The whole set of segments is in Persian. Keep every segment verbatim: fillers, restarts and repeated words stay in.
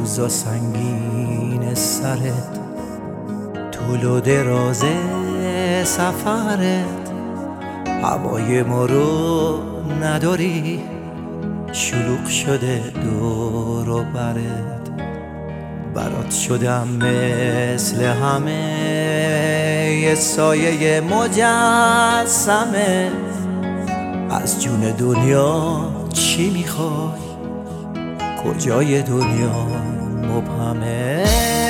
روزا سنگین سرت، طول و دراز سفرت، هوای ما رو نداری، شلوغ شده دور و برت. برات شدم مثل همه یه سایه مجسمه. از جون دنیا چی میخوای؟ کجای دنیا مبهمه.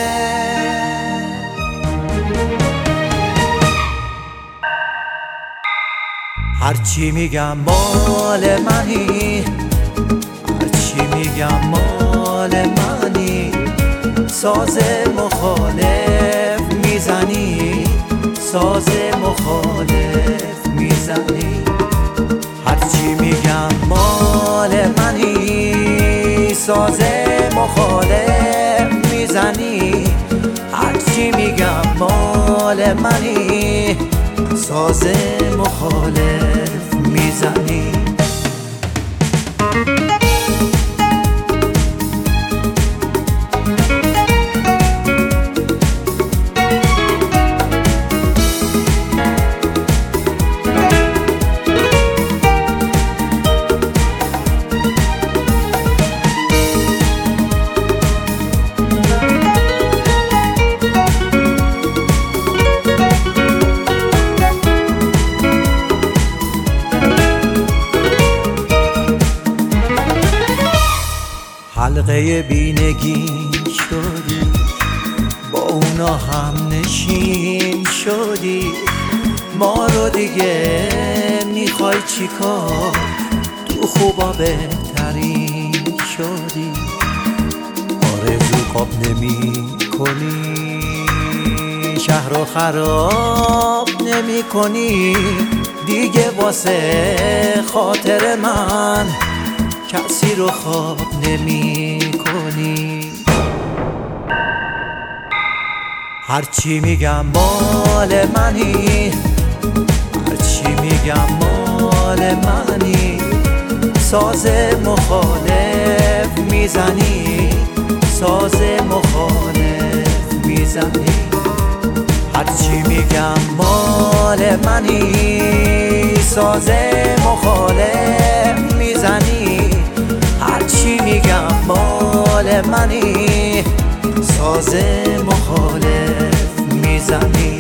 هرچی میگم مال منی، هرچی میگم مال منی، ساز مخالف میزنی، ساز مخالف میزنی. هرچی میگم مال منی، ساز مخالف میزنی. هرچی میگم مال منی، ساز مخالف میزنی. حلقه بینگین شدی، با اونا هم نشین شدی. ما رو دیگه میخوای چی کار؟ تو خوبا بهترین شدی. آرزو خواب نمی کنی، شهر رو خراب نمی کنی. دیگه واسه خاطر من کسی رو خواب نمی کنی. هرچی میگم مال منی، هرچی میگم مال منی، ساز مخالف میزنی، ساز مخالف میزنی. هرچی میگم مال منی، ساز مخالف میزنی. هرچی میگم مال منی، ساز مخالف میزنی.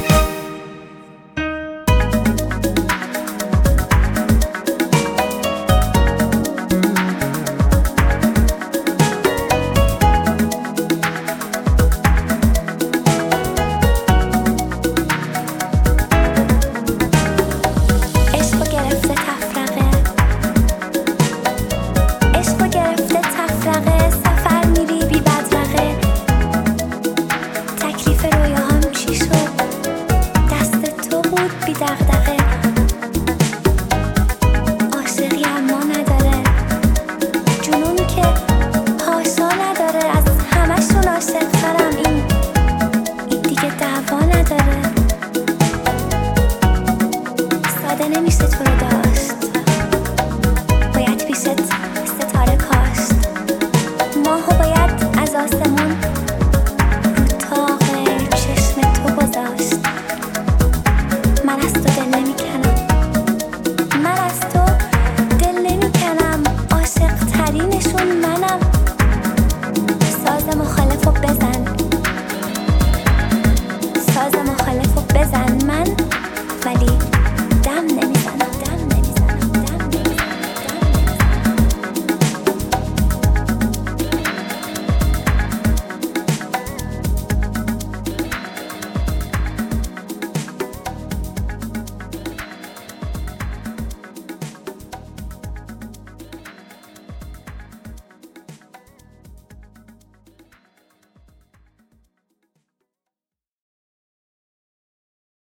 عاشقی اما نداره جنون که پاسا نداره. از همشون عاشق ترم، این این دیگه دعوا نداره. ساده نمیشه تو رو داشت، باید پیشت ستاره کاشت. ماهو باید از آسمون